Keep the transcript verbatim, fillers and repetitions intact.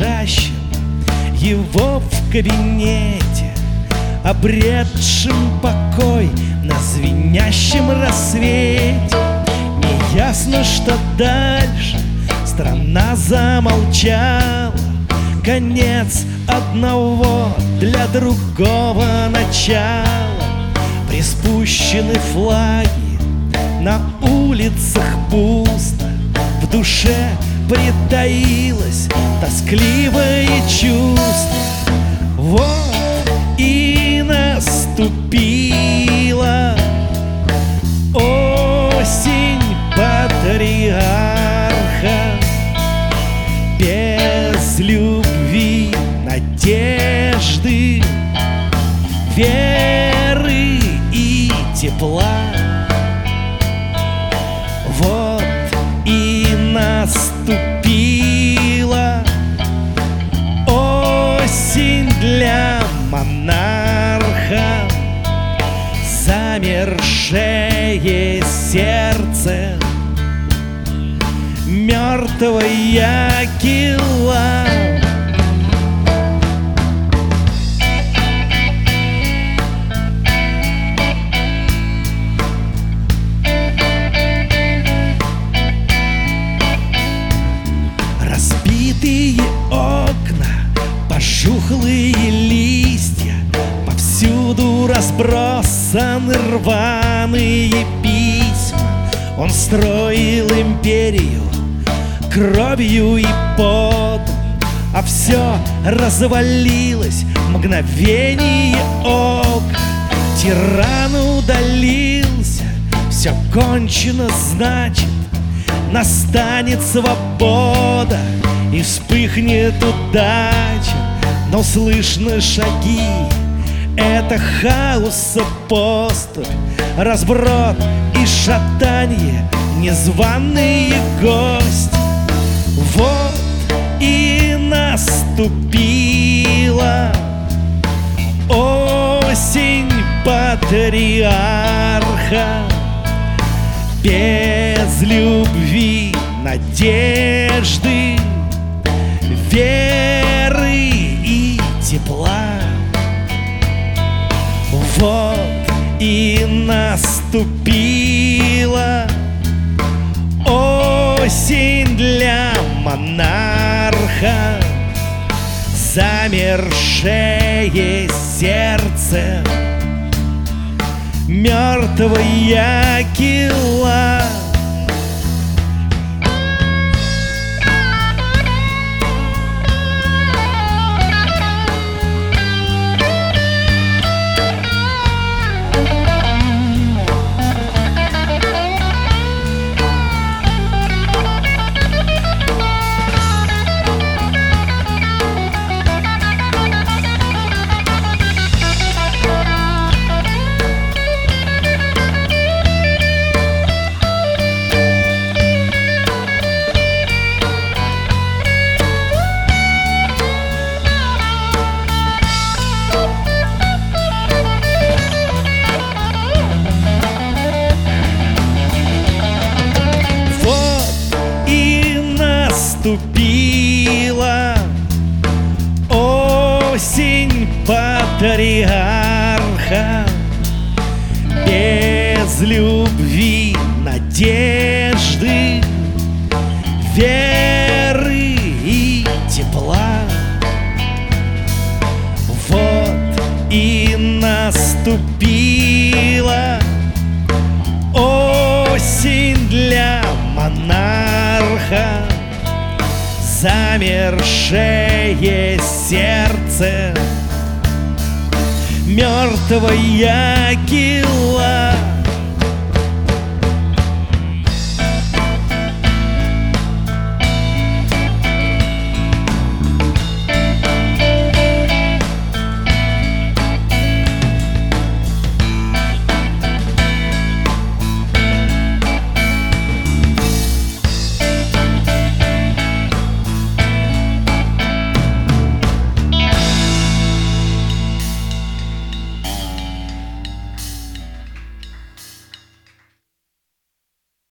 лежащим его в кабинете, обретшим покой на звенящем рассвете. Неясно, что дальше. Страна замолчала. Конец одного для другого начала. Приспущены флаги, на улицах пусто. В душе притаилось тоскливое чувство. Вот и наступила осень патриарха. Без любви, надежды, веры и тепла. Вот и наступила осень для монарха. Замершее сердце мертвого ягела. Разбитые окна, пожухлые листья, повсюду разбросаны рваные письма. Он строил империю кровью и потом, а все развалилось в мгновение ока. Тиран удалился, все кончено, значит, настанет свобода и вспыхнет удача. Но слышны шаги, это хаос, поступь, разброд и шатанье, незваные гости. Вот и наступила осень патриарха. Без любви, надежды, веры и тепла. Вот и наступила осень для монарха. Замершее сердце мертвого ягела. Наступила осень патриарха. Без любви, надежды, веры и тепла. Вот и наступила осень для монарха. Замершее сердце мертвого ягела.